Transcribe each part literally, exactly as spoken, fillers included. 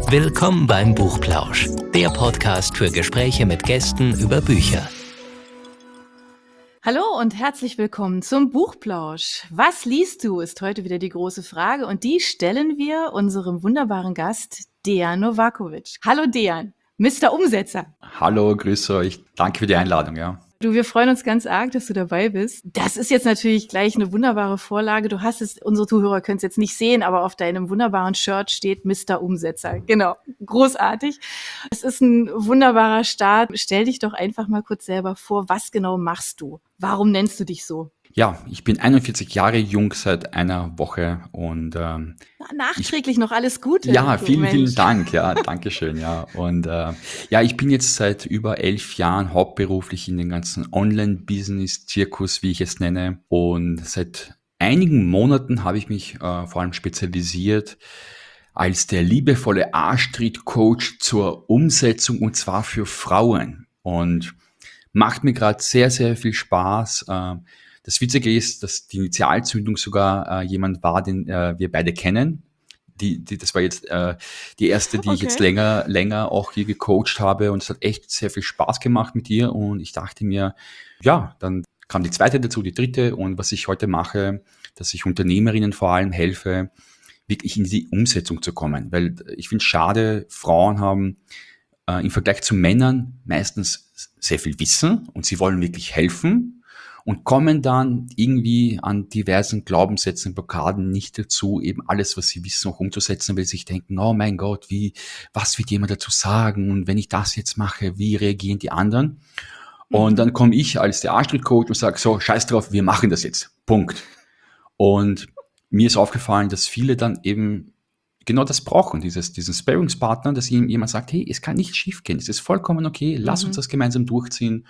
Willkommen beim Buchplausch, der Podcast für Gespräche mit Gästen über Bücher. Hallo und herzlich willkommen zum Buchplausch. Was liest du, ist heute wieder die große Frage und die stellen wir unserem wunderbaren Gast Dejan Novakovic. Hallo Dejan, Mister Umsetzer. Hallo, grüße euch. Danke für die Einladung, ja. Du, wir freuen uns ganz arg, dass du dabei bist. Das ist jetzt natürlich gleich eine wunderbare Vorlage. Du hast es, unsere Zuhörer können es jetzt nicht sehen, aber auf deinem wunderbaren Shirt steht Mister Umsetzer. Genau, großartig. Es ist ein wunderbarer Start. Stell dich doch einfach mal kurz selber vor, was genau machst du? Warum nennst du dich so? Ja, ich bin einundvierzig Jahre jung seit einer Woche und ähm, nachträglich ich, noch alles Gute. Ja, vielen, Mensch. vielen Dank. Ja, danke schön. Ja, und äh, ja, ich bin jetzt seit über elf Jahren hauptberuflich in den ganzen Online-Business-Zirkus, wie ich es nenne. Und seit einigen Monaten habe ich mich äh, vor allem spezialisiert als der liebevolle A-Street-Coach zur Umsetzung und zwar für Frauen. Und macht mir gerade sehr, sehr viel Spaß. Äh, Das Witzige ist, dass die Initialzündung sogar äh, jemand war, den äh, wir beide kennen. Die, die, das war jetzt äh, die erste, die okay. ich jetzt länger, länger auch hier gecoacht habe und es hat echt sehr viel Spaß gemacht mit ihr und ich dachte mir, ja, dann kam die zweite dazu, die dritte und was ich heute mache, dass ich Unternehmerinnen vor allem helfe, wirklich in die Umsetzung zu kommen, weil ich finde es schade, Frauen haben äh, im Vergleich zu Männern meistens sehr viel Wissen und sie wollen wirklich helfen, und kommen dann irgendwie an diversen Glaubenssätzen, Blockaden nicht dazu, eben alles, was sie wissen, auch umzusetzen, weil sie sich denken, oh mein Gott, wie, was wird jemand dazu sagen? Und wenn ich das jetzt mache, wie reagieren die anderen? Mhm. Und dann komme ich als der A-Street-Coach und sage so, scheiß drauf, wir machen das jetzt. Punkt. Und mir ist aufgefallen, dass viele dann eben genau das brauchen, dieses, diesen Sparringspartner, dass ihnen jemand sagt, hey, es kann nicht schief gehen, es ist vollkommen okay, lass mhm. uns das gemeinsam durchziehen.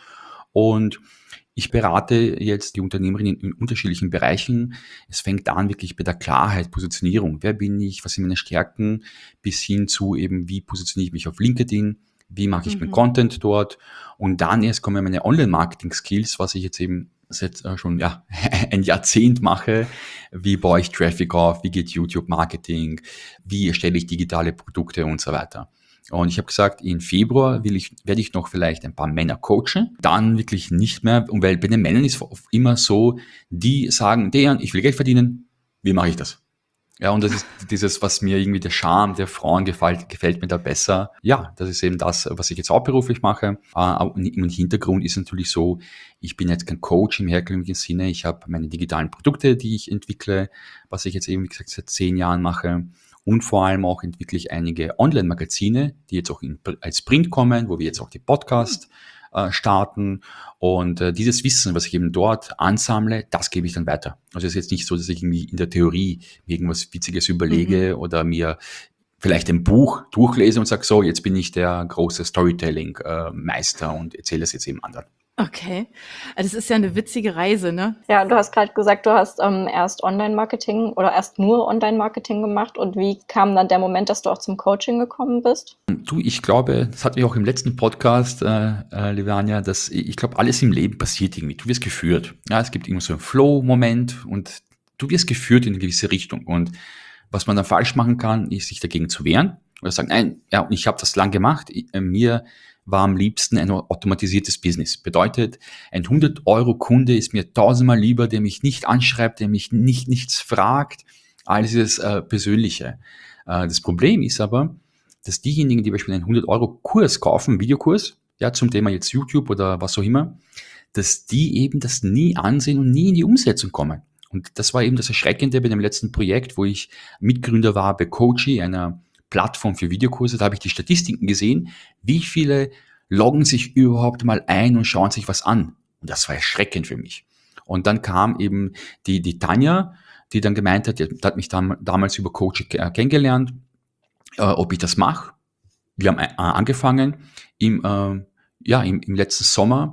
Und ich berate jetzt die Unternehmerinnen in unterschiedlichen Bereichen. Es fängt an wirklich bei der Klarheit, Positionierung. Wer bin ich? Was sind meine Stärken? Bis hin zu eben, wie positioniere ich mich auf LinkedIn? Wie mache ich mhm. meinen Content dort? Und dann erst kommen meine Online-Marketing-Skills, was ich jetzt eben seit äh, schon ja, ein Jahrzehnt mache. Wie baue ich Traffic auf? Wie geht YouTube-Marketing? Wie erstelle ich digitale Produkte und so weiter? Und ich habe gesagt, im Februar will ich, werde ich noch vielleicht ein paar Männer coachen, dann wirklich nicht mehr, und weil bei den Männern ist es immer so, die sagen, Dejan, ich will Geld verdienen, wie mache ich das? Ja, und das ist dieses, was mir irgendwie der Charme der Frauen gefällt, gefällt mir da besser. Ja, das ist eben das, was ich jetzt hauptberuflich mache. Aber im Hintergrund ist natürlich so, ich bin jetzt kein Coach im herkömmlichen Sinne. Ich habe meine digitalen Produkte, die ich entwickle, was ich jetzt eben, wie gesagt, seit zehn Jahren mache. Und vor allem auch entwickle ich einige Online-Magazine, die jetzt auch in, als Print kommen, wo wir jetzt auch die Podcast äh, starten. Und äh, dieses Wissen, was ich eben dort ansammle, das gebe ich dann weiter. Also es ist jetzt nicht so, dass ich irgendwie in der Theorie mir irgendwas Witziges überlege mhm. oder mir vielleicht ein Buch durchlese und sage, so, jetzt bin ich der große Storytelling-Meister und erzähle das jetzt eben anderen. Okay, also das ist ja eine witzige Reise, ne? Ja, du hast gerade gesagt, du hast ähm, erst Online-Marketing oder erst nur Online-Marketing gemacht. Und wie kam dann der Moment, dass du auch zum Coaching gekommen bist? Du, ich glaube, das hatten wir auch im letzten Podcast, äh, äh, liebe Anja, dass ich glaube, alles im Leben passiert irgendwie. Du wirst geführt. Ja, es gibt immer so einen Flow-Moment und du wirst geführt in eine gewisse Richtung. Und was man dann falsch machen kann, ist, sich dagegen zu wehren oder sagen, nein, ja, ich habe das lang gemacht, ich, äh, mir war am liebsten ein automatisiertes Business. Bedeutet, ein hundert-Euro-Kunde ist mir tausendmal lieber, der mich nicht anschreibt, der mich nicht nichts fragt, als das äh, Persönliche. Äh, das Problem ist aber, dass diejenigen, die beispielsweise einen hundert-Euro-Kurs kaufen, Videokurs, ja, zum Thema jetzt YouTube oder was auch immer, dass die eben das nie ansehen und nie in die Umsetzung kommen. Und das war eben das Erschreckende bei dem letzten Projekt, wo ich Mitgründer war bei Coachy, einer Plattform für Videokurse, da habe ich die Statistiken gesehen, wie viele loggen sich überhaupt mal ein und schauen sich was an. Und das war erschreckend für mich. Und dann kam eben die, die Tanja, die dann gemeint hat, die hat mich dam- damals über Coaching kennengelernt, äh, ob ich das mache. Wir haben äh, angefangen im, äh, ja, im, im letzten Sommer.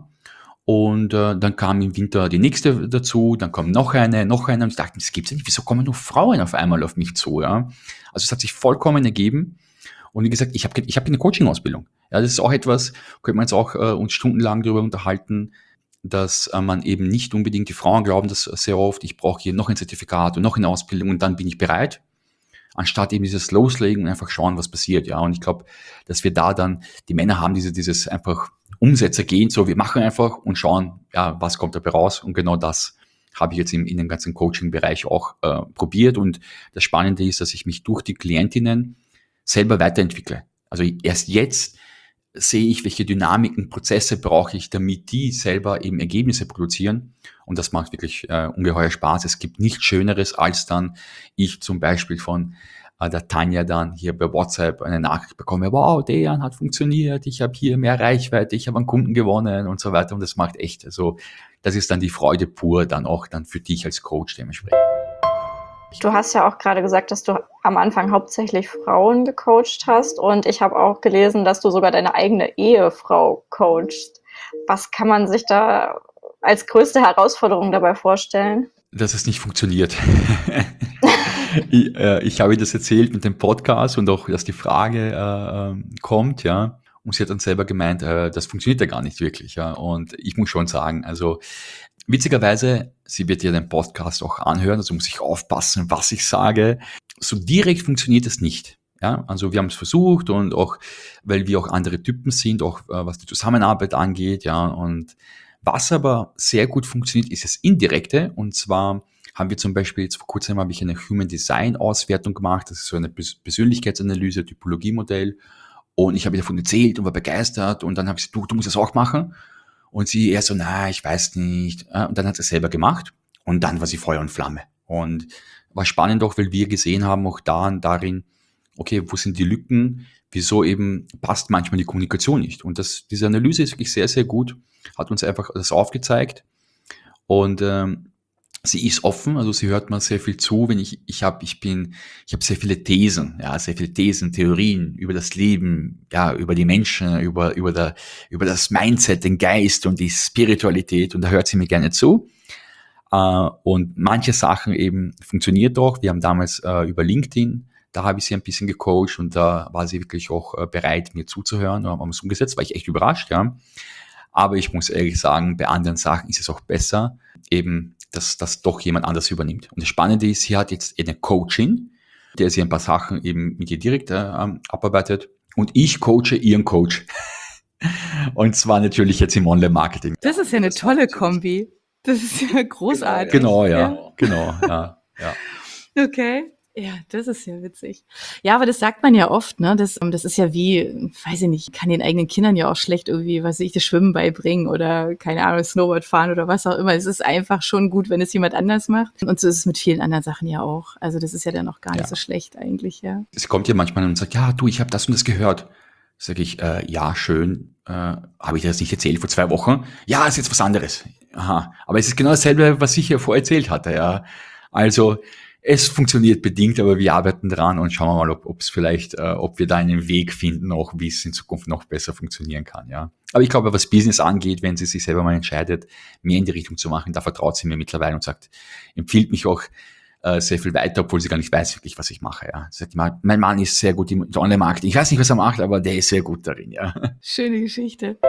Und äh, dann kam im Winter die nächste dazu, dann kommt noch eine, noch eine. Und ich dachte, das gibt's ja nicht. Wieso kommen nur Frauen auf einmal auf mich zu? Ja? Also es hat sich vollkommen ergeben. Und wie gesagt, ich habe ich hab keine Coaching-Ausbildung. Ja, das ist auch etwas, können wir jetzt auch äh, uns stundenlang darüber unterhalten, dass äh, man eben nicht unbedingt, die Frauen glauben das sehr oft, ich brauche hier noch ein Zertifikat und noch eine Ausbildung und dann bin ich bereit. anstatt eben dieses Loslegen und einfach schauen, was passiert. Ja, und ich glaube, dass wir da dann, die Männer haben diese, dieses einfach Umsetzer gehen, so wir machen einfach und schauen, ja, was kommt dabei raus. Und genau das habe ich jetzt in, in dem ganzen Coaching-Bereich auch äh, probiert. Und das Spannende ist, dass ich mich durch die Klientinnen selber weiterentwickle. Also erst jetzt sehe ich, welche Dynamiken, Prozesse brauche ich, damit die selber eben Ergebnisse produzieren. Und das macht wirklich äh, ungeheuer Spaß. Es gibt nichts Schöneres, als dann ich zum Beispiel von äh, der Tanja dann hier bei WhatsApp eine Nachricht bekomme, wow, Dejan hat funktioniert, ich habe hier mehr Reichweite, ich habe einen Kunden gewonnen und so weiter. Und das macht echt, also das ist dann die Freude pur, dann auch dann für dich als Coach dementsprechend. Du hast ja auch gerade gesagt, dass du am Anfang hauptsächlich Frauen gecoacht hast und ich habe auch gelesen, dass du sogar deine eigene Ehefrau coachst. Was kann man sich da als größte Herausforderung dabei vorstellen? Dass es nicht funktioniert. ich, äh, ich habe ihr das erzählt mit dem Podcast und auch, dass die Frage äh, kommt, ja. Und sie hat dann selber gemeint, äh, das funktioniert ja gar nicht wirklich, ja. Und ich muss schon sagen, also witzigerweise, sie wird ja den Podcast auch anhören, also muss ich aufpassen, was ich sage. So direkt funktioniert es nicht. Ja, also wir haben es versucht und auch, weil wir auch andere Typen sind, auch äh, was die Zusammenarbeit angeht, ja. Und was aber sehr gut funktioniert, ist das Indirekte. Und zwar haben wir zum Beispiel, jetzt vor kurzem habe ich eine Human Design Auswertung gemacht. Das ist so eine Persönlichkeitsanalyse, Typologiemodell. Und ich habe ihr davon erzählt und war begeistert. Und dann habe ich gesagt, du, du musst das auch machen. Und sie eher so, na, ich weiß nicht. Und dann hat sie es selber gemacht. Und dann war sie Feuer und Flamme. Und war spannend auch, weil wir gesehen haben, auch da und darin, okay, wo sind die Lücken? Wieso eben passt manchmal die Kommunikation nicht? Und das, diese Analyse ist wirklich sehr, sehr gut. Hat uns einfach das aufgezeigt. Und ähm, sie ist offen, also sie hört mir sehr viel zu, wenn ich, ich habe, ich bin, ich habe sehr viele Thesen, ja, sehr viele Thesen, Theorien über das Leben, ja, über die Menschen, über, über der, über das Mindset, den Geist und die Spiritualität und da hört sie mir gerne zu. Äh, und manche Sachen eben funktioniert doch. Wir haben damals äh, über LinkedIn, da habe ich sie ein bisschen gecoacht und da war sie wirklich auch äh, bereit, mir zuzuhören und haben es umgesetzt, war ich echt überrascht, ja. Aber ich muss ehrlich sagen, bei anderen Sachen ist es auch besser, eben, dass das doch jemand anders übernimmt. Und das Spannende ist, sie hat jetzt eine Coachin, der sie ein paar Sachen eben mit ihr direkt äh, abarbeitet. Und ich coache ihren Coach. Und zwar natürlich jetzt im Online-Marketing. Das ist ja eine tolle Kombi. Das ist ja großartig. Genau, ja, ja. genau, ja, ja. Okay. Ja, das ist ja witzig. Ja, aber das sagt man ja oft, ne? Das, das ist ja wie, weiß ich nicht, kann den eigenen Kindern ja auch schlecht irgendwie, was weiß ich, das Schwimmen beibringen oder, keine Ahnung, Snowboard fahren oder was auch immer. Es ist einfach schon gut, wenn es jemand anders macht. Und so ist es mit vielen anderen Sachen ja auch. Also das ist ja dann auch gar nicht Ja. so schlecht eigentlich, ja. Es kommt ja manchmal und sagt, ja, du, ich habe das und das gehört. Sag ich, äh, ja, schön, äh, habe ich dir das nicht erzählt vor zwei Wochen? Ja, ist jetzt was anderes. Aha, aber es ist genau dasselbe, was ich ja vorher erzählt hatte, ja. Also, es funktioniert bedingt, aber wir arbeiten dran und schauen wir mal, ob es vielleicht, äh, ob wir da einen Weg finden, auch wie es in Zukunft noch besser funktionieren kann, ja. Aber ich glaube, was Business angeht, wenn sie sich selber mal entscheidet, mehr in die Richtung zu machen, da vertraut sie mir mittlerweile und sagt, empfiehlt mich auch äh, sehr viel weiter, obwohl sie gar nicht weiß wirklich, was ich mache, ja. Sie sagt immer, mein Mann ist sehr gut im Online-Marketing. Ich weiß nicht, was er macht, aber der ist sehr gut darin, ja. Schöne Geschichte.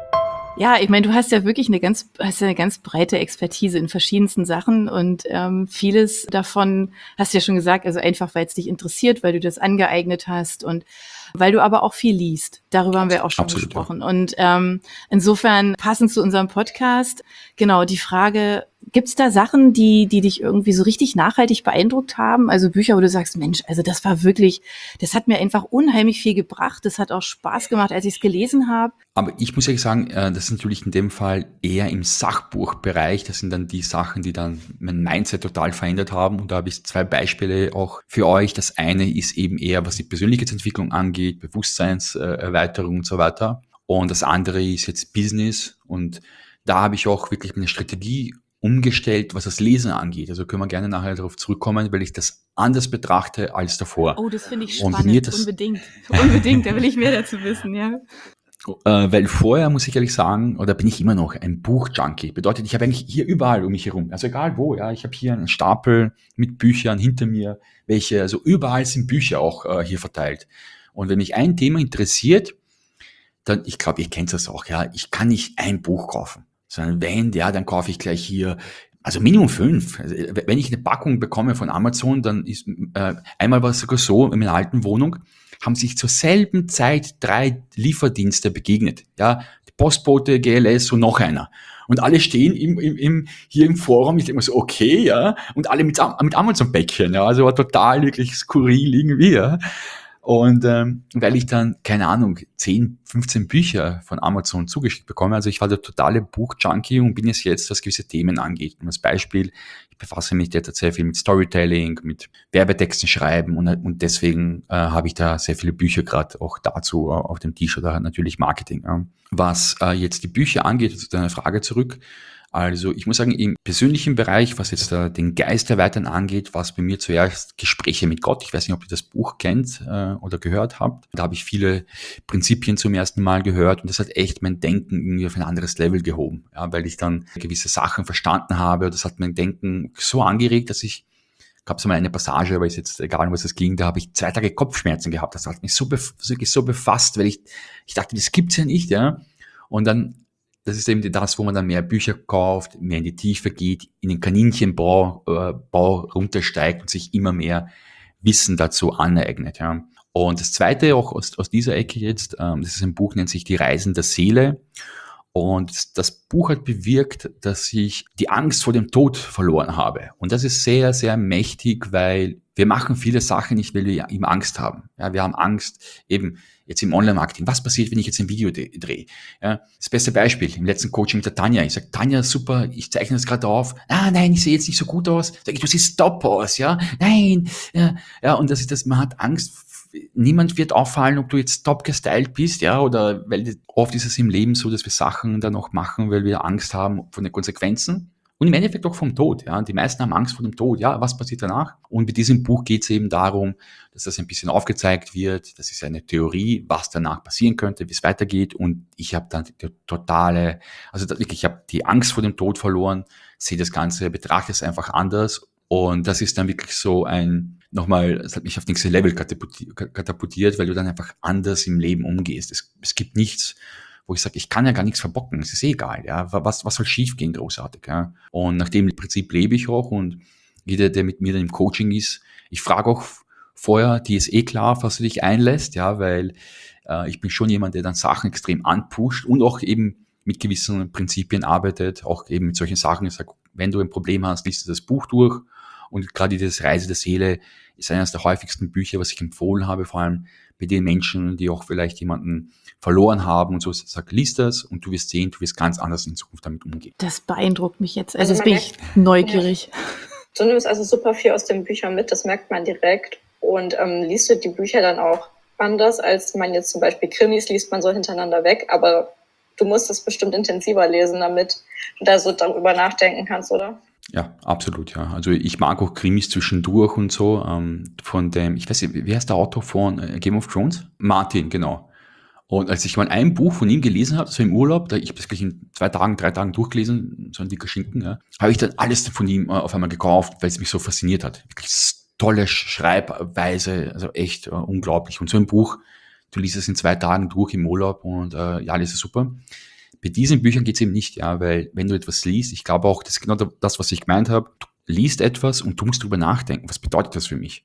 Ja, ich meine, du hast ja wirklich eine ganz, hast ja eine ganz breite Expertise in verschiedensten Sachen und ähm, vieles davon hast du ja schon gesagt, also einfach, weil es dich interessiert, weil du das angeeignet hast und weil du aber auch viel liest. Darüber haben wir auch schon Absolut, gesprochen. Ja. Und ähm, insofern passend zu unserem Podcast, genau, die Frage, gibt's da Sachen, die die dich irgendwie so richtig nachhaltig beeindruckt haben? Also Bücher, wo du sagst, Mensch, also das war wirklich, das hat mir einfach unheimlich viel gebracht. Das hat auch Spaß gemacht, als ich es gelesen habe. Aber ich muss ehrlich sagen, äh, das ist natürlich in dem Fall eher im Sachbuchbereich. Das sind dann die Sachen, die dann mein Mindset total verändert haben. Und da habe ich zwei Beispiele auch für euch. Das eine ist eben eher, was die Persönlichkeitsentwicklung angeht, Bewusstseinserweiterung und so weiter. Und das andere ist jetzt Business. Und da habe ich auch wirklich eine Strategie umgestellt, was das Lesen angeht. Also können wir gerne nachher darauf zurückkommen, weil ich das anders betrachte als davor. Oh, das finde ich Und spannend. mir das- Unbedingt. Unbedingt, da will ich mehr dazu wissen, ja. Äh, weil vorher, muss ich ehrlich sagen, oder bin ich immer noch ein Buchjunkie. Bedeutet, ich habe eigentlich hier überall um mich herum, also egal wo, ja, ich habe hier einen Stapel mit Büchern hinter mir, welche, also überall sind Bücher auch äh, hier verteilt. Und wenn mich ein Thema interessiert, dann, ich glaube, ihr kennt das auch, ja, ich kann nicht ein Buch kaufen, sondern wenn, ja, dann kaufe ich gleich hier Also Minimum fünf. Also wenn ich eine Packung bekomme von Amazon, dann ist, äh, einmal war es sogar so, in meiner alten Wohnung, haben sich zur selben Zeit drei Lieferdienste begegnet. Ja, Postbote, G L S und noch einer. Und alle stehen im, im, im, hier im Forum, ich denke mir so, okay, ja, und alle mit, mit Amazon-Päckchen, ja, also war total wirklich skurril irgendwie, ja. Und ähm, weil ich dann, keine Ahnung, zehn, fünfzehn Bücher von Amazon zugeschickt bekomme, also ich war der totale Buch-Junkie und bin es jetzt, was gewisse Themen angeht. Und als Beispiel, ich befasse mich derzeit sehr viel mit Storytelling, mit Werbetexten schreiben und, und deswegen äh, habe ich da sehr viele Bücher gerade auch dazu äh, auf dem Tisch oder natürlich Marketing. Ja. Was äh, jetzt die Bücher angeht, zu deiner Frage zurück, also ich muss sagen, im persönlichen Bereich, was jetzt äh, den Geist erweitern angeht, war es bei mir zuerst Gespräche mit Gott. Ich weiß nicht, ob ihr das Buch kennt äh, oder gehört habt. Da habe ich viele Prinzipien zum ersten Mal gehört und das hat echt mein Denken irgendwie auf ein anderes Level gehoben, ja, weil ich dann gewisse Sachen verstanden habe und das hat mein Denken so angeregt, dass ich, gab es mal eine Passage, aber ist jetzt egal, um was es ging, da habe ich zwei Tage Kopfschmerzen gehabt. Das hat mich so, bef- so befasst, weil ich, ich dachte, das gibt's ja nicht, ja. Und dann, das ist eben das, wo man dann mehr Bücher kauft, mehr in die Tiefe geht, in den Kaninchenbau äh, Bau runtersteigt und sich immer mehr Wissen dazu aneignet. Ja. Und das Zweite, auch aus, aus dieser Ecke jetzt, ähm, das ist ein Buch, nennt sich Die Reisen der Seele. Und das Buch hat bewirkt, dass ich die Angst vor dem Tod verloren habe. Und das ist sehr, sehr mächtig, weil wir machen viele Sachen nicht, weil wir eben Angst haben. Ja, wir haben Angst eben jetzt im Online-Marketing. Was passiert, wenn ich jetzt ein Video drehe? Ja, das beste Beispiel im letzten Coaching mit der Tanja. Ich sage, Tanja, super, ich zeichne das gerade auf. Ah, nein, ich sehe jetzt nicht so gut aus. Sag ich, du siehst top aus, ja? Nein, ja, ja. Und das ist das, man hat Angst. Niemand wird auffallen, ob du jetzt top gestylt bist, ja, oder weil oft ist es im Leben so, dass wir Sachen dann auch machen, weil wir Angst haben von den Konsequenzen und im Endeffekt auch vom Tod, ja. Die meisten haben Angst vor dem Tod, ja, was passiert danach? Und mit diesem Buch geht es eben darum, dass das ein bisschen aufgezeigt wird, das ist eine Theorie, was danach passieren könnte, wie es weitergeht und ich habe dann die totale, also wirklich, ich habe die Angst vor dem Tod verloren, sehe das Ganze, betrachte es einfach anders und das ist dann wirklich so ein nochmal, es hat mich auf nächste Level katapultiert, weil du dann einfach anders im Leben umgehst. Es, es gibt nichts, wo ich sage, ich kann ja gar nichts verbocken, es ist eh egal, ja, was, was soll schief gehen, großartig, ja. Und nach dem Prinzip lebe ich auch und jeder, der mit mir dann im Coaching ist, ich frage auch vorher, die ist eh klar, was du dich einlässt, ja, weil äh, ich bin schon jemand, der dann Sachen extrem anpusht und auch eben mit gewissen Prinzipien arbeitet, auch eben mit solchen Sachen. Ich sage, wenn du ein Problem hast, liest du das Buch durch. Und gerade dieses Reise der Seele ist eines der häufigsten Bücher, was ich empfohlen habe, vor allem bei den Menschen, die auch vielleicht jemanden verloren haben und so. Sag, lies das und du wirst sehen, du wirst ganz anders in Zukunft damit umgehen. Das beeindruckt mich jetzt. Also, Also jetzt bin ich neugierig. Ja. Du nimmst also super viel aus den Büchern mit, das merkt man direkt. Und ähm, liest du die Bücher dann auch anders, als man jetzt zum Beispiel Krimis liest, man so hintereinander weg, aber du musst es bestimmt intensiver lesen, damit du da so darüber nachdenken kannst, oder? Ja, absolut, ja. Also ich mag auch Krimis zwischendurch und so. Ähm, von dem, ich weiß nicht, wie heißt der Autor von äh, Game of Thrones? Martin, genau. Und als ich mal ein Buch von ihm gelesen habe, so im Urlaub, da ich habe das gleich in zwei Tagen, drei Tagen durchgelesen, so ein dicker Schinken, ja, habe ich dann alles von ihm äh, auf einmal gekauft, weil es mich so fasziniert hat. Wirklich tolle Schreibweise, also echt äh, unglaublich. Und so ein Buch, du liest es in zwei Tagen durch im Urlaub und äh, ja, alles ist super. Bei diesen Büchern geht es eben nicht, ja, weil wenn du etwas liest, ich glaube auch, das ist genau das, was ich gemeint habe, du liest etwas und du musst drüber nachdenken, was bedeutet das für mich?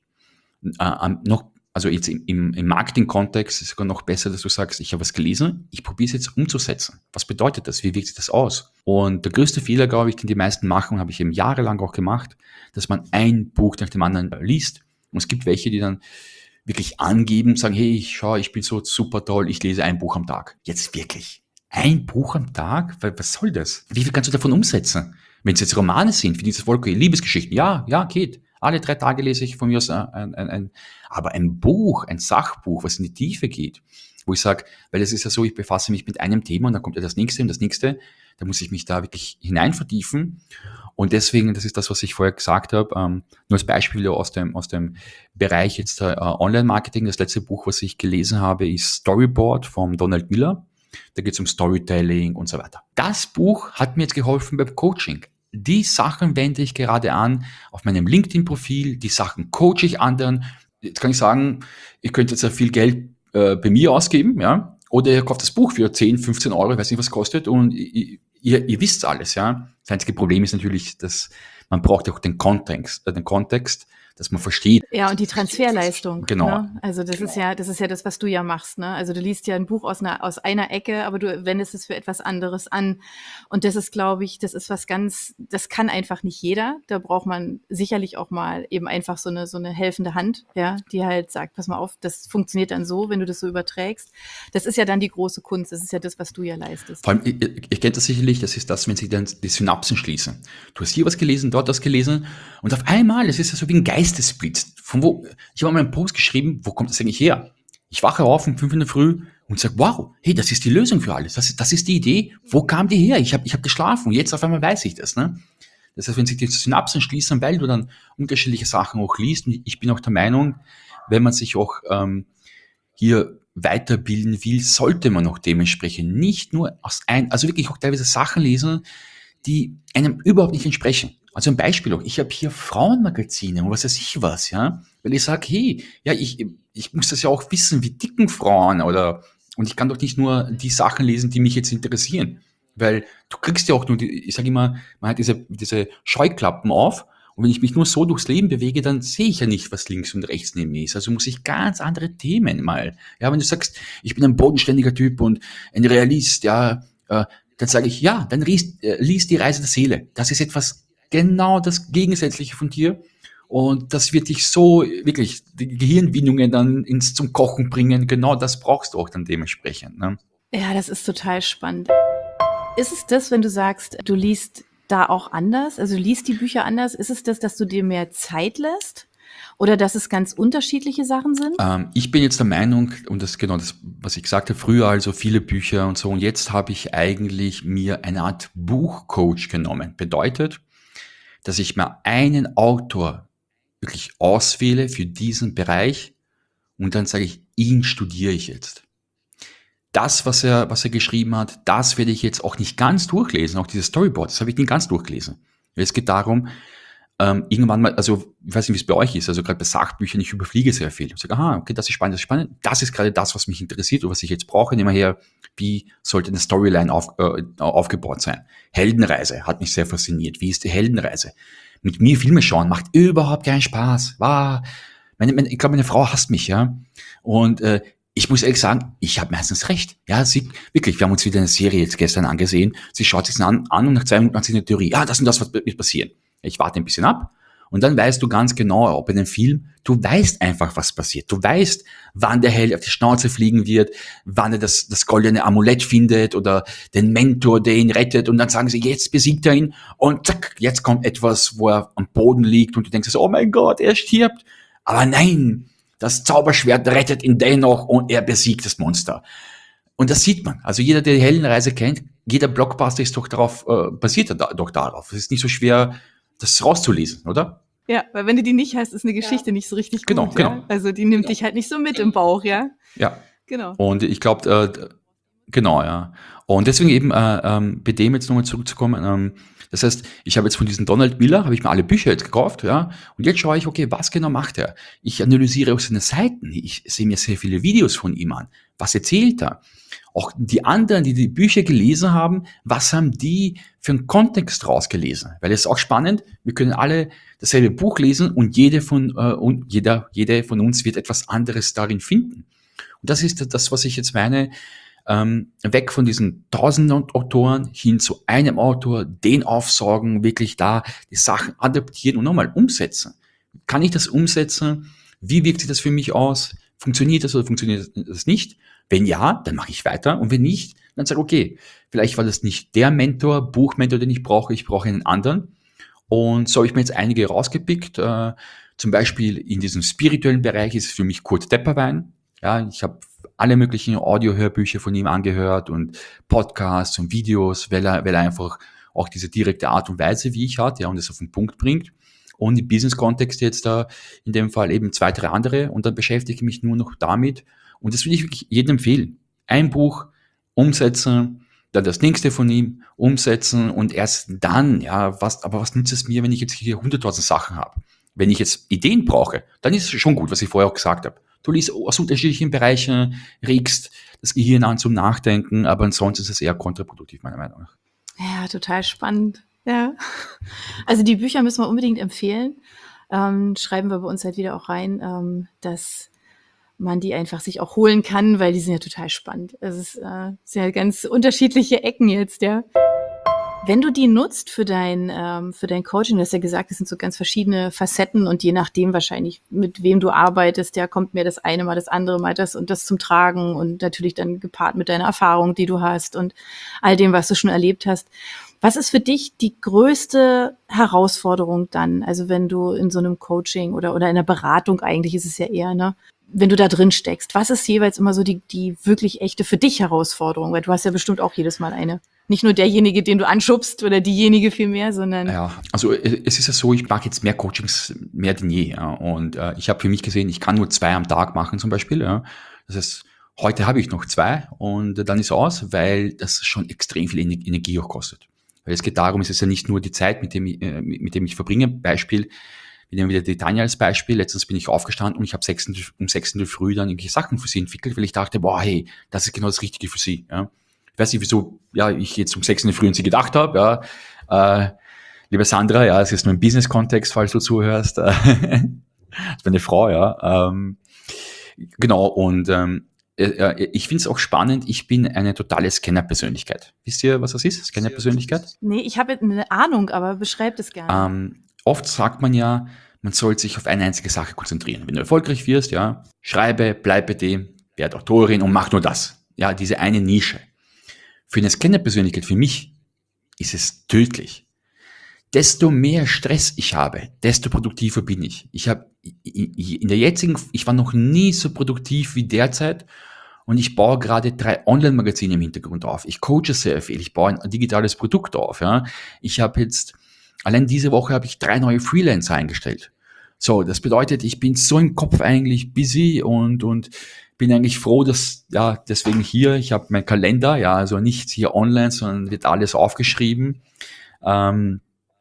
Äh, noch, also jetzt im, im, im Marketing-Kontext ist es sogar noch besser, dass du sagst, ich habe was gelesen, ich probiere es jetzt umzusetzen. Was bedeutet das? Wie wirkt sich das aus? Und der größte Fehler, glaube ich, den die meisten machen, habe ich eben jahrelang auch gemacht, dass man ein Buch nach dem anderen liest. Und es gibt welche, die dann wirklich angeben, sagen, hey, schau, ich bin so super toll, ich lese ein Buch am Tag. Jetzt wirklich. Ein Buch am Tag? Was soll das? Wie viel kannst du davon umsetzen? Wenn es jetzt Romane sind, für dieses Volk, Liebesgeschichten, ja, ja, geht. Alle drei Tage lese ich von mir aus ein, ein, ein, aber ein Buch, ein Sachbuch, was in die Tiefe geht, wo ich sage, weil es ist ja so, ich befasse mich mit einem Thema und dann kommt ja das nächste und das nächste, da muss ich mich da wirklich hinein vertiefen und deswegen, das ist das, was ich vorher gesagt habe, ähm, nur als Beispiel aus dem, aus dem Bereich jetzt äh, Online-Marketing, das letzte Buch, was ich gelesen habe, ist Storyboard von Donald Miller. Da geht es um Storytelling und so weiter. Das Buch hat mir jetzt geholfen beim Coaching. Die Sachen wende ich gerade an auf meinem LinkedIn-Profil, die Sachen coache ich anderen. Jetzt kann ich sagen, ich könnte jetzt ja viel Geld äh, bei mir ausgeben, ja, oder ihr kauft das Buch für zehn, fünfzehn Euro, ich weiß nicht, was es kostet, und ich, ihr, ihr wisst alles, ja. Das einzige Problem ist natürlich, dass man braucht auch den Kontext, äh, den Kontext, dass man versteht. Ja, und die Transferleistung. Genau. Ne? Also das Genau. ist ja, das ist ja das, was du ja machst. Ne? Also du liest ja ein Buch aus einer, aus einer Ecke, aber du wendest es für etwas anderes an. Und das ist, glaube ich, das ist was ganz, das kann einfach nicht jeder. Da braucht man sicherlich auch mal eben einfach so eine, so eine helfende Hand, ja, die halt sagt, pass mal auf, das funktioniert dann so, wenn du das so überträgst. Das ist ja dann die große Kunst. Das ist ja das, was du ja leistest. Vor allem, ihr, ihr kennt das sicherlich, das ist das, wenn sich dann die Synapsen schließen. Du hast hier was gelesen, dort was gelesen und auf einmal, es ist ja so wie ein Geistesblitz. Von wo, ich habe mal einen Post geschrieben, wo kommt das eigentlich her? Ich wache auf um fünf in der Früh und sage, wow, hey, das ist die Lösung für alles. Das ist, das ist die Idee. Wo kam die her? Ich habe ich hab geschlafen und jetzt auf einmal weiß ich das. Ne? Das heißt, wenn sich die Synapsen schließen, weil du dann unterschiedliche Sachen auch liest, und ich bin auch der Meinung, wenn man sich auch ähm, hier weiterbilden will, sollte man auch dementsprechend nicht nur aus ein, also wirklich auch teilweise Sachen lesen, die einem überhaupt nicht entsprechen. Also ein Beispiel auch, ich habe hier Frauenmagazine und was weiß ich was, ja, weil ich sage, hey, ja, ich, ich muss das ja auch wissen, wie dicken Frauen oder, und ich kann doch nicht nur die Sachen lesen, die mich jetzt interessieren, weil du kriegst ja auch nur, die, ich sage immer, man hat diese, diese Scheuklappen auf und wenn ich mich nur so durchs Leben bewege, dann sehe ich ja nicht, was links und rechts neben mir ist. Also muss ich ganz andere Themen mal, ja, wenn du sagst, ich bin ein bodenständiger Typ und ein Realist, ja, äh, dann sage ich, ja, dann liest, äh, liest die Reise der Seele. Das ist etwas genau das Gegensätzliche von dir. Und das wird dich so wirklich die Gehirnwindungen dann ins zum Kochen bringen. Genau das brauchst du auch dann dementsprechend. Ne? Ja, das ist total spannend. Ist es das, wenn du sagst, du liest da auch anders? Also du liest die Bücher anders? Ist es das, dass du dir mehr Zeit lässt? Oder dass es ganz unterschiedliche Sachen sind? Ähm, ich bin jetzt der Meinung, und das ist genau das, was ich gesagt habe, früher also viele Bücher und so, und jetzt habe ich eigentlich mir eine Art Buchcoach genommen. Bedeutet, dass ich mir einen Autor wirklich auswähle für diesen Bereich und dann sage ich, ihn studiere ich jetzt. Das, was er, was er geschrieben hat, das werde ich jetzt auch nicht ganz durchlesen, auch dieses Storyboard, das habe ich nicht ganz durchgelesen. Es geht darum, ähm, irgendwann mal, also ich weiß nicht, wie es bei euch ist, also gerade bei Sachbüchern, ich überfliege sehr viel. Ich sage, aha, okay, das ist spannend, das ist spannend, das ist gerade das, was mich interessiert oder was ich jetzt brauche. Nehmen wir her, wie sollte eine Storyline auf, äh, aufgebaut sein? Heldenreise hat mich sehr fasziniert. Wie ist die Heldenreise? Mit mir Filme schauen macht überhaupt keinen Spaß. Wow. Meine, meine, ich glaube, meine Frau hasst mich, ja. Und äh, ich muss ehrlich sagen, ich habe meistens recht. Ja, sie, wirklich, wir haben uns wieder eine Serie jetzt gestern angesehen. Sie schaut sich an, an und nach zwei Minuten hat sie eine Theorie. Ja, das und das wird passieren. Ich warte ein bisschen ab und dann weißt du ganz genau, ob in einem Film, du weißt einfach, was passiert. Du weißt, wann der Held auf die Schnauze fliegen wird, wann er das, das goldene Amulett findet oder den Mentor, der ihn rettet und dann sagen sie, jetzt besiegt er ihn und zack, jetzt kommt etwas, wo er am Boden liegt und du denkst so, oh mein Gott, er stirbt. Aber nein, das Zauberschwert rettet ihn dennoch und er besiegt das Monster. Und das sieht man. Also jeder, der die Heldenreise kennt, jeder Blockbuster ist doch darauf, äh, basiert da, doch darauf. Es ist nicht so schwer, das rauszulesen, oder? Ja, weil wenn du die nicht hast, ist eine Geschichte ja. nicht so richtig gut. Genau, genau. Ja? Also die nimmt genau. dich halt nicht so mit im Bauch, ja? Ja. Genau. Und ich glaube, äh, genau, ja. Und deswegen eben, äh, ähm, bei dem jetzt nochmal zurückzukommen, ähm, das heißt, ich habe jetzt von diesem Donald Miller, habe ich mir alle Bücher jetzt gekauft, ja, und jetzt schaue ich, okay, was genau macht er? Ich analysiere auch seine Seiten, ich sehe mir sehr viele Videos von ihm an. Was erzählt er? Auch die anderen, die die Bücher gelesen haben, was haben die für einen Kontext rausgelesen? Weil es ist auch spannend, wir können alle dasselbe Buch lesen und jede von, äh, und jeder, jede von uns wird etwas anderes darin finden. Und das ist das, was ich jetzt meine, ähm, weg von diesen tausenden Autoren hin zu einem Autor, den aufsaugen, wirklich da die Sachen adaptieren und nochmal umsetzen. Kann ich das umsetzen? Wie wirkt sich das für mich aus? Funktioniert das oder funktioniert das nicht? Wenn ja, dann mache ich weiter und wenn nicht, dann sage ich, okay, vielleicht war das nicht der Mentor, Buchmentor, den ich brauche, ich brauche einen anderen. Und so habe ich mir jetzt einige rausgepickt. Äh, zum Beispiel in diesem spirituellen Bereich ist es für mich Kurt Tepperwein. Ja, ich habe alle möglichen Audio-Hörbücher von ihm angehört und Podcasts und Videos, weil er, weil er einfach auch diese direkte Art und Weise, wie ich hat, ja, und das auf den Punkt bringt. Und im Business-Kontext jetzt da in dem Fall eben zwei, drei andere und dann beschäftige ich mich nur noch damit. Und das würde ich wirklich jedem empfehlen. Ein Buch umsetzen, dann das nächste von ihm umsetzen und erst dann, ja, was, aber was nützt es mir, wenn ich jetzt hier hunderttausend Sachen habe? Wenn ich jetzt Ideen brauche, dann ist es schon gut, was ich vorher auch gesagt habe. Du liest aus unterschiedlichen Bereichen, regst das Gehirn an zum Nachdenken, aber ansonsten ist es eher kontraproduktiv, meiner Meinung nach. Ja, total spannend. Ja. Also die Bücher müssen wir unbedingt empfehlen. Ähm, schreiben wir bei uns halt wieder auch rein, ähm, dass man die einfach sich auch holen kann, weil die sind ja total spannend. Es ist, äh, sind ja ganz unterschiedliche Ecken jetzt, ja. Wenn du die nutzt für dein, ähm, für dein Coaching, du hast ja gesagt, es sind so ganz verschiedene Facetten und je nachdem wahrscheinlich, mit wem du arbeitest, ja, kommt mir das eine, mal das andere, mal das und das zum Tragen und natürlich dann gepaart mit deiner Erfahrung, die du hast und all dem, was du schon erlebt hast. Was ist für dich die größte Herausforderung dann? Also wenn du in so einem Coaching oder, oder in einer Beratung, eigentlich ist es ja eher, ne? Wenn du da drin steckst, was ist jeweils immer so die, die wirklich echte für dich Herausforderung? Weil du hast ja bestimmt auch jedes Mal eine. Nicht nur derjenige, den du anschubst oder diejenige vielmehr, sondern... Ja, also äh, es ist ja so, ich mache jetzt mehr Coachings mehr denn je. Ja. Und äh, ich habe für mich gesehen, ich kann nur zwei am Tag machen zum Beispiel. Ja. Das heißt, heute habe ich noch zwei und äh, dann ist aus, weil das schon extrem viel Ener- Energie auch kostet. Weil es geht darum, es ist ja nicht nur die Zeit, mit dem ich, äh, mit, mit dem ich verbringe. Beispiel, wir nehmen wieder die Tanja als Beispiel. Letztens bin ich aufgestanden und ich habe sechs, um sechs in der Früh dann irgendwelche Sachen für sie entwickelt, weil ich dachte, boah, hey, das ist genau das Richtige für sie. Ja. Ich weiß nicht, wieso ja, ich jetzt um sechs in der Früh an sie gedacht habe. Ja. Äh, liebe Sandra, ja, es ist nur im Business-Kontext, falls du zuhörst. Das ist meine Frau, ja. Ähm, genau, und ähm, äh, ich finde es auch spannend, ich bin eine totale Scanner-Persönlichkeit. Wisst ihr, was das ist, Scanner-Persönlichkeit? Nee, ich habe eine Ahnung, aber beschreib das gerne. Ähm, oft sagt man ja, man sollte sich auf eine einzige Sache konzentrieren. Wenn du erfolgreich wirst, ja, schreibe, bleib bei dem, werd Autorin und mach nur das. Ja, diese eine Nische. Für eine Scanner-Persönlichkeit, für mich, ist es tödlich. Desto mehr Stress ich habe, desto produktiver bin ich. Ich habe in der jetzigen, ich war noch nie so produktiv wie derzeit und ich baue gerade drei Online-Magazine im Hintergrund auf. Ich coache sehr viel, ich baue ein digitales Produkt auf. Ja. Ich habe jetzt, allein diese Woche habe ich drei neue Freelancer eingestellt. So, das bedeutet, ich bin so im Kopf eigentlich busy und, und bin eigentlich froh, dass, ja, deswegen hier, ich habe meinen Kalender, ja, also nicht hier online, sondern wird alles aufgeschrieben. Ähm,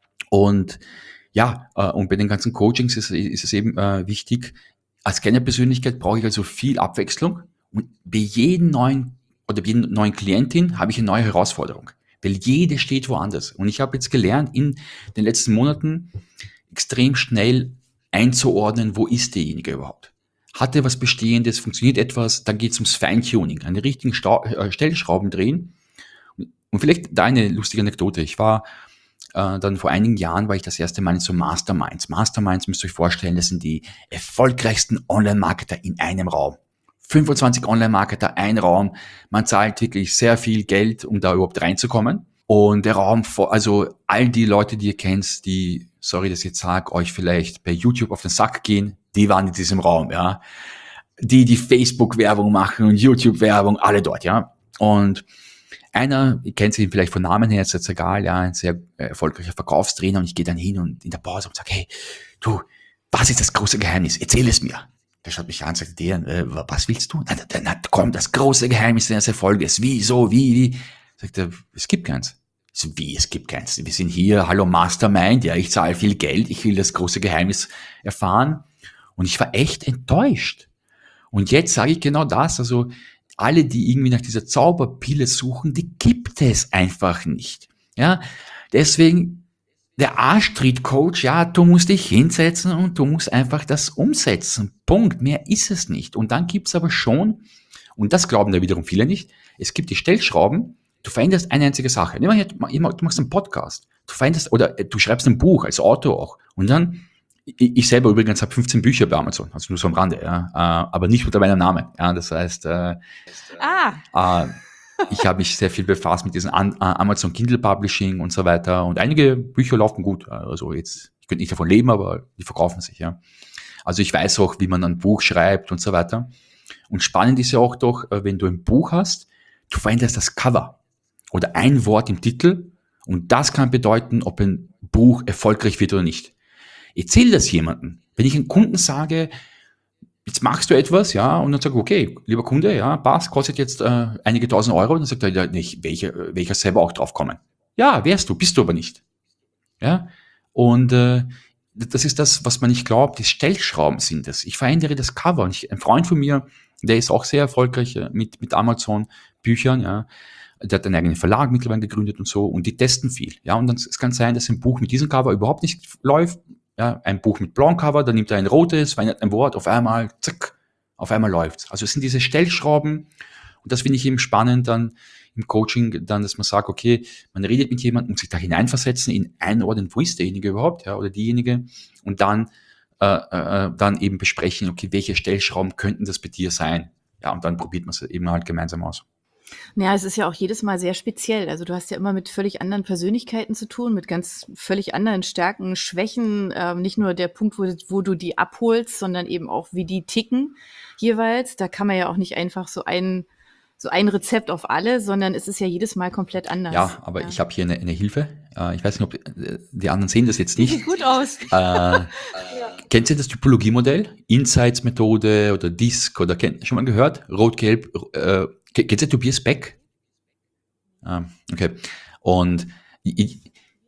und ja, äh, und bei den ganzen Coachings ist, ist es eben äh, wichtig, als Scanner-Persönlichkeit brauche ich also viel Abwechslung und bei jedem neuen oder bei jeder neuen Klientin habe ich eine neue Herausforderung, weil jede steht woanders. Und ich habe jetzt gelernt, in den letzten Monaten extrem schnell einzuordnen, wo ist derjenige überhaupt. Hat er was Bestehendes, funktioniert etwas, dann geht es ums Feintuning, an den richtigen Sta- äh, Stellschrauben drehen. Und vielleicht da eine lustige Anekdote. Ich war äh, dann vor einigen Jahren, war ich das erste Mal in so Masterminds. Masterminds müsst ihr euch vorstellen, das sind die erfolgreichsten Online-Marketer in einem Raum. fünfundzwanzig Online-Marketer, ein Raum. Man zahlt wirklich sehr viel Geld, um da überhaupt reinzukommen. Und der Raum, also all die Leute, die ihr kennt, die, sorry, dass ich jetzt sage, euch vielleicht bei YouTube auf den Sack gehen, die waren in diesem Raum, ja. Die, die Facebook-Werbung machen und YouTube-Werbung, alle dort, ja. Und einer, ihr kennt ihn vielleicht von Namen her, ist jetzt egal, ja, ein sehr erfolgreicher Verkaufstrainer und ich gehe dann hin und in der Pause und sage, hey, du, was ist das große Geheimnis? Erzähl es mir. Der schaut mich an und sagt, der, äh, was willst du? Na, na, na, komm, das große Geheimnis deines Erfolges. Wie, so, wie, wie? Sagt er, es gibt keins. So, wie, es gibt keins. Wir sind hier, hallo Mastermind, ja, ich zahle viel Geld, ich will das große Geheimnis erfahren. Und ich war echt enttäuscht. Und jetzt sage ich genau das, also alle, die irgendwie nach dieser Zauberpille suchen, die gibt es einfach nicht. Ja, deswegen der A-Street-Coach, ja, du musst dich hinsetzen und du musst einfach das umsetzen. Punkt. Mehr ist es nicht. Und dann gibt's aber schon, und das glauben da wiederum viele nicht, es gibt die Stellschrauben, du veränderst eine einzige Sache. Du machst einen Podcast, du veränderst, oder du schreibst ein Buch als Autor auch. Und dann, ich selber übrigens habe fünfzehn Bücher bei Amazon, also nur so am Rande, ja, aber nicht unter meinem Namen. Ja, das heißt, äh, ah. äh, ich habe mich sehr viel befasst mit diesem An- Amazon Kindle Publishing und so weiter. Und einige Bücher laufen gut. Also jetzt, ich könnte nicht davon leben, aber die verkaufen sich, ja. Also ich weiß auch, wie man ein Buch schreibt und so weiter. Und spannend ist ja auch doch, wenn du ein Buch hast, du veränderst das Cover oder ein Wort im Titel und das kann bedeuten, ob ein Buch erfolgreich wird oder nicht. Erzähl das jemandem. Wenn ich einem Kunden sage, jetzt machst du etwas, ja, und dann sage ich, okay, lieber Kunde, ja, passt, kostet jetzt äh, einige tausend Euro, und dann sagt er, ja, nicht, welcher, welcher selber auch drauf kommen. Ja, wärst du, bist du aber nicht. Ja, und äh, das ist das, was man nicht glaubt, die Stellschrauben sind das. Ich verändere das Cover. Und ich, ein Freund von mir, der ist auch sehr erfolgreich mit, mit Amazon-Büchern, ja, der hat einen eigenen Verlag mittlerweile gegründet und so, und die testen viel. Ja, und dann, es kann sein, dass ein Buch mit diesem Cover überhaupt nicht läuft. Ja, ein Buch mit blauem Cover, dann nimmt er ein rotes, verändert ein Wort, auf einmal, zack, auf einmal läuft's. Also es sind diese Stellschrauben, und das finde ich eben spannend dann im Coaching, dann, dass man sagt, okay, man redet mit jemandem, muss sich da hineinversetzen, ihn einordnen, wo ist derjenige überhaupt, ja, oder diejenige, und dann, äh, äh, dann eben besprechen, okay, welche Stellschrauben könnten das bei dir sein? Ja, und dann probiert man es eben halt gemeinsam aus. Ja, es ist ja auch jedes Mal sehr speziell. Also du hast ja immer mit völlig anderen Persönlichkeiten zu tun, mit ganz völlig anderen Stärken, Schwächen. Ähm, nicht nur der Punkt, wo, wo du die abholst, sondern eben auch, wie die ticken jeweils. Da kann man ja auch nicht einfach so ein, so ein Rezept auf alle, sondern es ist ja jedes Mal komplett anders. Ja, aber ja. ich habe hier eine, eine Hilfe. Äh, ich weiß nicht, ob äh, die anderen sehen das jetzt nicht. Sieht gut aus. Äh, kennt ihr das Typologiemodell? Insights-Methode oder D I S C oder kennt, schon mal gehört? Rot-Gelb. Äh, kennt ihr Tobias Beck? Ah, okay. Und i-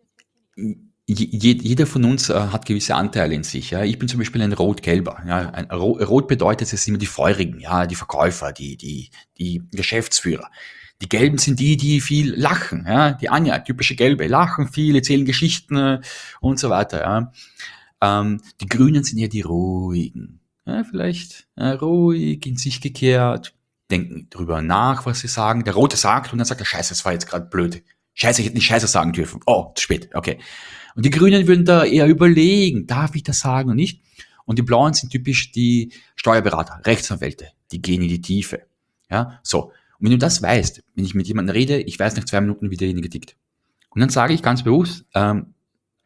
i- je- jeder von uns äh, hat gewisse Anteile in sich. Ja? Ich bin zum Beispiel ein Rot-Gelber. Ja? Ein, Ro- Rot bedeutet, es sind immer die Feurigen, ja? Die Verkäufer, die, die, die Geschäftsführer. Die Gelben sind die, die viel lachen. Ja? Die Anja, typische Gelbe, lachen viel, erzählen Geschichten äh, und so weiter. Ja? Ähm, die Grünen sind eher die Ruhigen. Ja, vielleicht äh, ruhig, in sich gekehrt, denken drüber nach, was sie sagen. Der Rote sagt und dann sagt er, Scheiße, das war jetzt gerade blöd. Scheiße, ich hätte nicht Scheiße sagen dürfen. Oh, zu spät, okay. Und die Grünen würden da eher überlegen, darf ich das sagen oder nicht? Und die Blauen sind typisch die Steuerberater, Rechtsanwälte, die gehen in die Tiefe. Ja, so. Und wenn du das weißt, wenn ich mit jemandem rede, ich weiß nach zwei Minuten, wie derjenige tickt. Und dann sage ich ganz bewusst, ähm,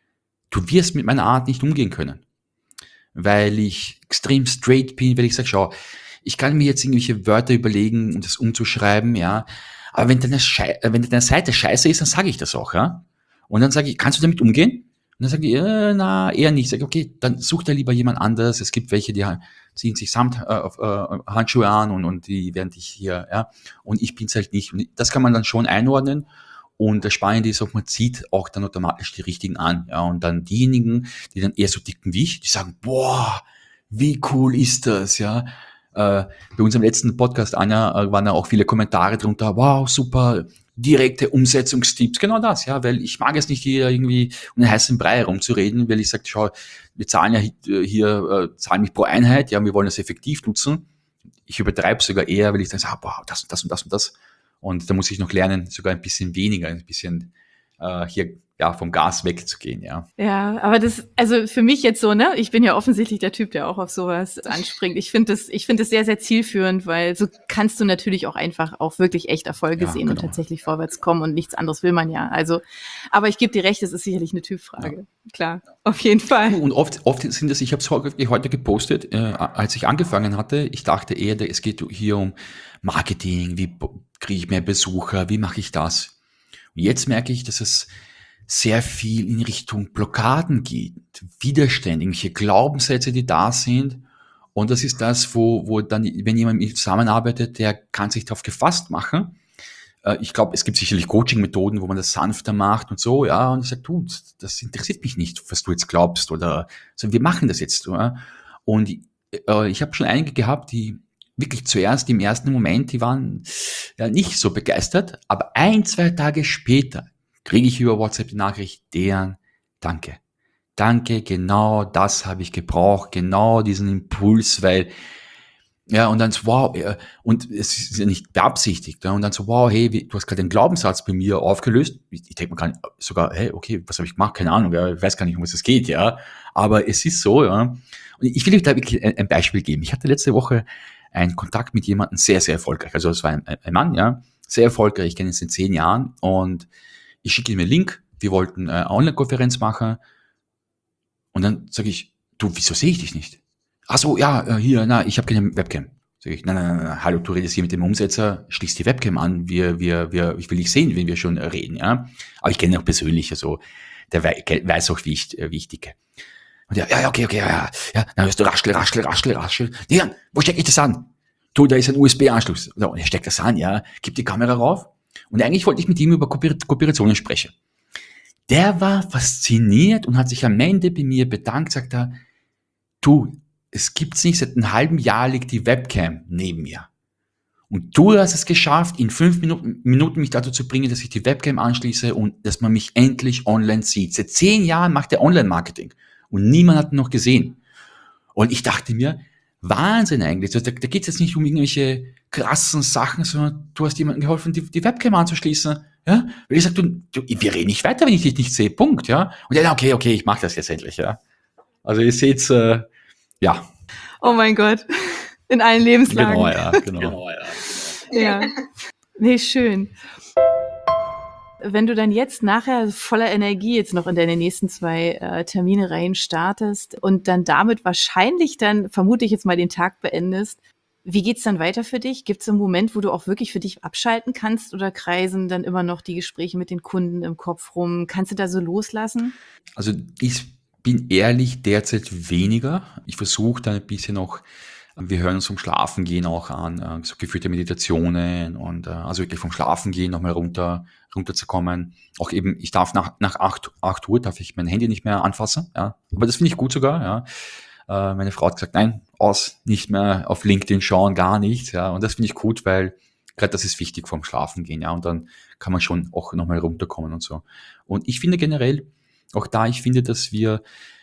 du wirst mit meiner Art nicht umgehen können. Weil ich extrem straight bin, weil ich sage, schau, ich kann mir jetzt irgendwelche Wörter überlegen, um das umzuschreiben, ja. Aber wenn deine, Schei- wenn deine Seite scheiße ist, dann sage ich das auch, ja. Und dann sage ich, kannst du damit umgehen? Und dann sage ich, äh, na, eher nicht. Sag ich, okay, dann such dir lieber jemand anders. Es gibt welche, die ha- ziehen sich samt äh, auf, äh, Handschuhe an und, und die werden dich hier, ja. Und ich bin's halt nicht. Und das kann man dann schon einordnen. Und das Spannende ist auch, man zieht auch dann automatisch die richtigen an. Ja, und dann diejenigen, die dann eher so dicken wie ich, die sagen, boah, wie cool ist das, ja. Äh, bei unserem letzten Podcast, Anja, äh, waren da auch viele Kommentare drunter, wow, super, direkte Umsetzungstipps. Genau das, ja, weil ich mag es nicht, hier irgendwie um den heißen Brei herumzureden, weil ich sage, schau, wir zahlen ja hier, hier äh, zahlen mich pro Einheit, ja, wir wollen das effektiv nutzen. Ich übertreibe sogar eher, weil ich dann sage, boah, das und das und das und das. Und da muss ich noch lernen, sogar ein bisschen weniger, ein bisschen äh, hier ja vom Gas wegzugehen, ja. Ja, aber das, also für mich jetzt so, ne, ich bin ja offensichtlich der Typ, der auch auf sowas anspringt. Ich finde das, ich finde das sehr, sehr zielführend, weil so kannst du natürlich auch einfach auch wirklich echt Erfolge Ja, sehen und genau. tatsächlich vorwärts kommen und nichts anderes will man ja. Also, aber ich gebe dir recht, es ist sicherlich eine Typfrage. Klar, auf jeden Fall. Und oft, oft sind das, ich habe es heute gepostet, äh, als ich angefangen hatte, ich dachte eher, es geht hier um Marketing, wie kriege ich mehr Besucher, wie mache ich das? Und jetzt merke ich, dass es sehr viel in Richtung Blockaden geht, Widerstände, irgendwelche Glaubenssätze, die da sind. Und das ist das, wo, wo dann, wenn jemand mit mir zusammenarbeitet, der kann sich darauf gefasst machen. Äh, ich glaube, es gibt sicherlich Coaching-Methoden, wo man das sanfter macht und so, ja. Und ich sage, du, das interessiert mich nicht, was du jetzt glaubst, oder so, wir machen das jetzt. Ja? Und äh, ich habe schon einige gehabt, die wirklich zuerst im ersten Moment, die waren ja nicht so begeistert, aber ein, zwei Tage später kriege ich über WhatsApp die Nachricht, deren Danke. Danke, genau das habe ich gebraucht, genau diesen Impuls, weil, ja, und dann so, wow, ja, und es ist ja nicht beabsichtigt, ja, und dann so, wow, hey, wie, du hast gerade den Glaubenssatz bei mir aufgelöst. Ich, ich denke mir gar nicht, sogar, hey, okay, was habe ich gemacht? Keine Ahnung, ja, ich weiß gar nicht, um was es geht, ja, aber es ist so, ja. Und ich will euch da wirklich ein, ein Beispiel geben. Ich hatte letzte Woche einen Kontakt mit jemandem sehr, sehr erfolgreich. Also es war ein, ein Mann, ja, sehr erfolgreich, ich kenne ihn seit zehn Jahren und ich schicke ihm einen Link, wir wollten eine Online-Konferenz machen und dann sage ich, du, wieso sehe ich dich nicht? Ach so, ja, hier, na, ich habe keine Webcam. Sag ich, nein, nein, nein, hallo, du redest hier mit dem Umsetzer, schließ die Webcam an, wir, wir, wir, ich will dich sehen, wenn wir schon reden, ja. Aber ich kenne ihn auch persönlich, also der weiß auch, wie ich, wie ich ticke. Und ja, ja, okay, okay, ja, ja, dann hörst du raschel, raschel, raschel, raschel. Nein, wo stecke ich das an? Du, da ist ein U S B-Anschluss. So, und er steckt das an, ja, gibt die Kamera rauf. Und eigentlich wollte ich mit ihm über Kooperationen sprechen. Der war fasziniert und hat sich am Ende bei mir bedankt, sagt er, du, es gibt's nicht, seit einem halben Jahr liegt die Webcam neben mir. Und du hast es geschafft, in fünf Minuten, Minuten mich dazu zu bringen, dass ich die Webcam anschließe und dass man mich endlich online sieht. Seit zehn Jahren macht er Online-Marketing und niemand hat ihn noch gesehen. Und ich dachte mir, Wahnsinn eigentlich. Da, da geht es jetzt nicht um irgendwelche krassen Sachen, sondern du hast jemandem geholfen, die, die Webcam anzuschließen. Ja? Weil ich sage, du, du, wir reden nicht weiter, wenn ich dich nicht sehe. Punkt. Ja? Und ja, okay, okay, ich mache das jetzt endlich. Ja? Also ihr seht, äh, ja. Oh mein Gott. In allen Lebenslagen. Genau, ja, genau. genau, ja. Ja. Nee, schön. Wenn du dann jetzt nachher voller Energie jetzt noch in deine nächsten zwei äh, Termine rein startest und dann damit wahrscheinlich dann, vermute ich jetzt mal, den Tag beendest, wie geht's dann weiter für dich? Gibt es einen Moment, wo du auch wirklich für dich abschalten kannst oder kreisen dann immer noch die Gespräche mit den Kunden im Kopf rum? Kannst du da so loslassen? Also ich bin ehrlich derzeit weniger. Ich versuche dann ein bisschen noch. Wir hören uns vom Schlafengehen auch an, so geführte Meditationen und also wirklich vom Schlafengehen nochmal runter, runterzukommen. Auch eben, ich darf nach, nach acht Uhr darf ich mein Handy nicht mehr anfassen, ja. Aber das finde ich gut sogar, ja. Meine Frau hat gesagt, nein, aus, nicht mehr auf LinkedIn schauen, gar nichts, ja. Und das finde ich gut, weil gerade das ist wichtig vom Schlafengehen, ja. Und dann kann man schon auch nochmal runterkommen und so. Und ich finde generell, auch da, ich finde, dass wir,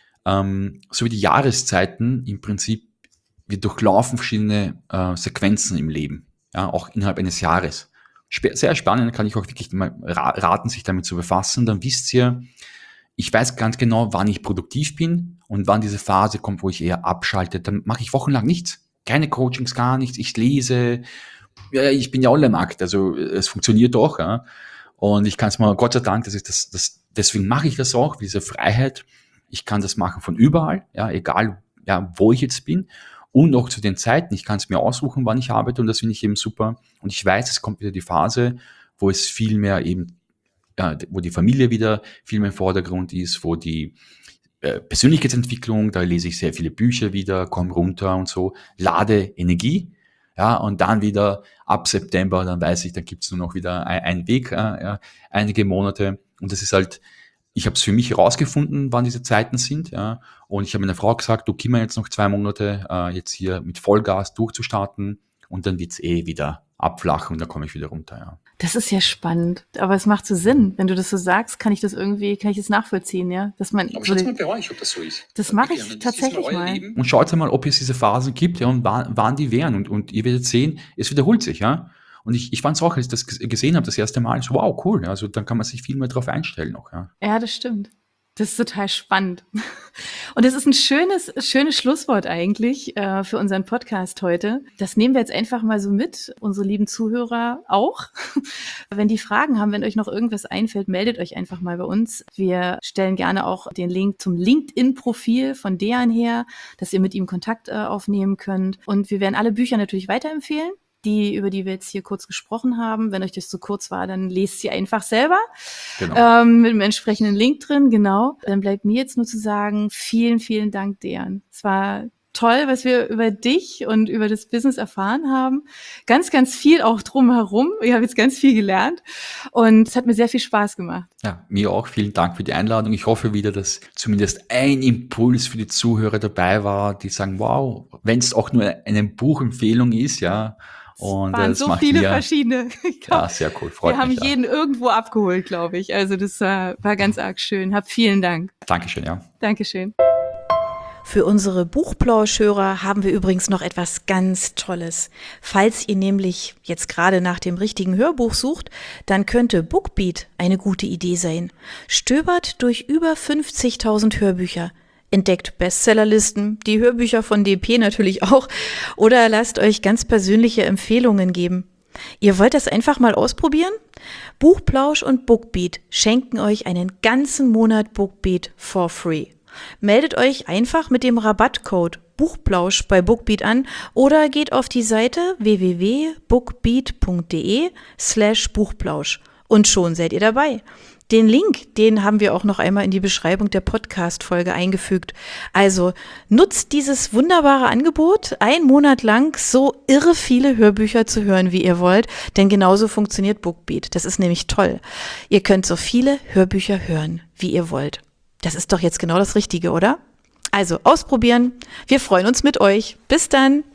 ähm, so wie die Jahreszeiten im Prinzip, wir durchlaufen verschiedene äh, Sequenzen im Leben, ja, auch innerhalb eines Jahres. Sp- sehr spannend, kann ich auch wirklich mal ra- raten, sich damit zu befassen. Dann wisst ihr, ich weiß ganz genau, wann ich produktiv bin und wann diese Phase kommt, wo ich eher abschalte. Dann mache ich wochenlang nichts. Keine Coachings, gar nichts. Ich lese. Ja, ich bin ja Online-Markt, also es funktioniert doch. Ja. Und ich kann es mal, Gott sei Dank, das ist das, das, deswegen mache ich das auch, diese Freiheit. Ich kann das machen von überall, ja, egal ja, wo ich jetzt bin. Und auch zu den Zeiten, ich kann es mir aussuchen, wann ich arbeite und das finde ich eben super. Und ich weiß, es kommt wieder die Phase, wo es viel mehr eben, ja, wo die Familie wieder viel mehr im Vordergrund ist, wo die äh, Persönlichkeitsentwicklung, da lese ich sehr viele Bücher wieder, komme runter und so, lade Energie. Ja, und dann wieder ab September, dann weiß ich, dann gibt es nur noch wieder ein, einen Weg, äh, ja, einige Monate. Und das ist halt, ich habe es für mich herausgefunden, wann diese Zeiten sind, ja. Und ich habe meiner Frau gesagt, du gib mir jetzt noch zwei Monate, äh, jetzt hier mit Vollgas durchzustarten und dann wird's eh wieder abflachen und dann komme ich wieder runter, ja. Das ist ja spannend, aber es macht so Sinn. Wenn du das so sagst, kann ich das irgendwie, kann ich das nachvollziehen, ja? Dass man, aber schaut mal bei euch, ob das so ist. Das mache ich ja, tatsächlich mal. Leben. Und schaut mal, ob es diese Phasen gibt, ja, und wann, wann die wären. Und, und ihr werdet sehen, es wiederholt sich, ja. Und ich, ich fand es auch, als ich das gesehen habe, das erste Mal, so wow, cool. Also dann kann man sich viel mehr drauf einstellen noch. Ja, ja, das stimmt. Das ist total spannend. Und das ist ein schönes, schönes Schlusswort eigentlich äh, für unseren Podcast heute. Das nehmen wir jetzt einfach mal so mit, unsere lieben Zuhörer auch. Wenn die Fragen haben, wenn euch noch irgendwas einfällt, meldet euch einfach mal bei uns. Wir stellen gerne auch den Link zum LinkedIn-Profil von Dejan her, dass ihr mit ihm Kontakt äh, aufnehmen könnt. Und wir werden alle Bücher natürlich weiterempfehlen, die, über die wir jetzt hier kurz gesprochen haben. Wenn euch das zu kurz war, dann lest sie einfach selber. Genau. Ähm, mit dem entsprechenden Link drin, genau. Dann bleibt mir jetzt nur zu sagen, vielen, vielen Dank, Dejan. Es war toll, was wir über dich und über das Business erfahren haben. Ganz, ganz viel auch drumherum. Ich habe jetzt ganz viel gelernt und es hat mir sehr viel Spaß gemacht. Ja, mir auch. Vielen Dank für die Einladung. Ich hoffe wieder, dass zumindest ein Impuls für die Zuhörer dabei war, die sagen, wow, wenn es auch nur eine Buchempfehlung ist, ja. Und waren das so macht viele mir, verschiedene. Glaub, ja, sehr cool. Freut wir mich. Wir haben jeden ja. irgendwo abgeholt, glaube ich. Also das war, war ganz arg schön. Hab vielen Dank. Dankeschön, ja. Dankeschön. Für unsere Buchplauschhörer haben wir übrigens noch etwas ganz Tolles. Falls ihr nämlich jetzt gerade nach dem richtigen Hörbuch sucht, dann könnte Bookbeat eine gute Idee sein. Stöbert durch über fünfzigtausend Hörbücher. Entdeckt Bestsellerlisten, die Hörbücher von D P natürlich auch, oder lasst euch ganz persönliche Empfehlungen geben. Ihr wollt das einfach mal ausprobieren? Buchplausch und Bookbeat schenken euch einen ganzen Monat Bookbeat for free. Meldet euch einfach mit dem Rabattcode Buchplausch bei Bookbeat an oder geht auf die Seite w w w punkt bookbeat punkt d e slash Buchplausch und schon seid ihr dabei. Den Link, den haben wir auch noch einmal in die Beschreibung der Podcast-Folge eingefügt. Also nutzt dieses wunderbare Angebot, einen Monat lang so irre viele Hörbücher zu hören, wie ihr wollt, denn genauso funktioniert Bookbeat. Das ist nämlich toll. Ihr könnt so viele Hörbücher hören, wie ihr wollt. Das ist doch jetzt genau das Richtige, oder? Also ausprobieren. Wir freuen uns mit euch. Bis dann.